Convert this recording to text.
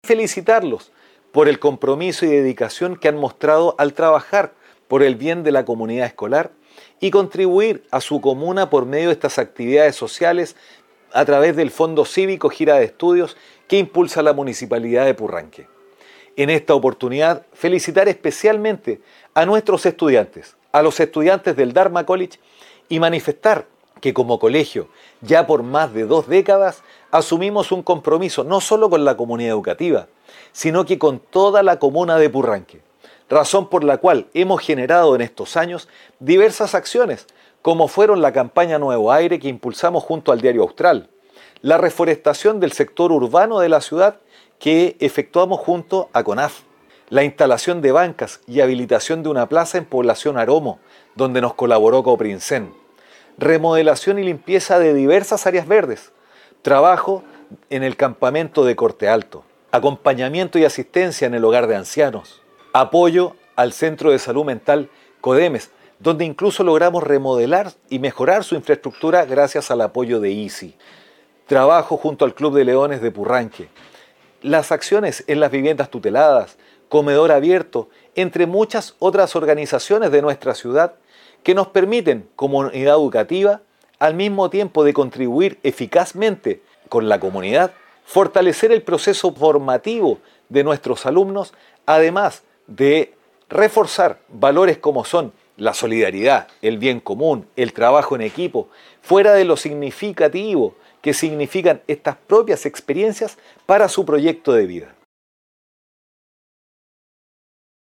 felicitarlos por el compromiso y dedicación que han mostrado al trabajar por el bien de la comunidad escolar y contribuir a su comuna por medio de estas actividades sociales a través del Fondo Cívico Gira de Estudios que impulsa la Municipalidad de Purranque. En esta oportunidad, felicitar especialmente a nuestros estudiantes, a los estudiantes del Dharma College y manifestar que como colegio, ya por más de 2 décadas, asumimos un compromiso no solo con la comunidad educativa, sino que con toda la comuna de Purranque, razón por la cual hemos generado en estos años diversas acciones, como fueron la campaña Nuevo Aire que impulsamos junto al Diario Austral, la reforestación del sector urbano de la ciudad que efectuamos junto a CONAF, la instalación de bancas y habilitación de una plaza en Población Aromo, donde nos colaboró Coprincén, remodelación y limpieza de diversas áreas verdes, trabajo en el campamento de Corte Alto, acompañamiento y asistencia en el hogar de ancianos, apoyo al Centro de Salud Mental Codemes, donde incluso logramos remodelar y mejorar su infraestructura gracias al apoyo de ICI, trabajo junto al Club de Leones de Purranque, las acciones en las viviendas tuteladas, comedor abierto, entre muchas otras organizaciones de nuestra ciudad que nos permiten, como unidad educativa, al mismo tiempo de contribuir eficazmente con la comunidad, fortalecer el proceso formativo de nuestros alumnos, además de reforzar valores como son la solidaridad, el bien común, el trabajo en equipo, fuera de lo significativo que significan estas propias experiencias para su proyecto de vida.